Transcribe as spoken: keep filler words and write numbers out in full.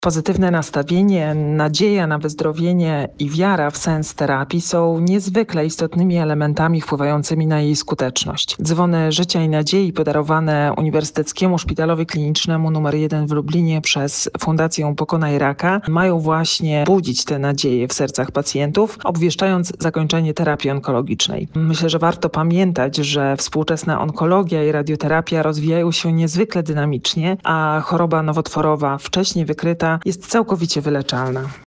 Pozytywne nastawienie, nadzieja na wyzdrowienie i wiara w sens terapii są niezwykle istotnymi elementami wpływającymi na jej skuteczność. Dzwony życia i nadziei podarowane Uniwersyteckiemu Szpitalowi Klinicznemu numer jeden w Lublinie przez Fundację Pokonaj Raka mają właśnie budzić te nadzieje w sercach pacjentów, obwieszczając zakończenie terapii onkologicznej. Myślę, że warto pamiętać, że współczesna onkologia i radioterapia rozwijają się niezwykle dynamicznie, a choroba nowotworowa wcześniej wykryta jest całkowicie wyleczalna.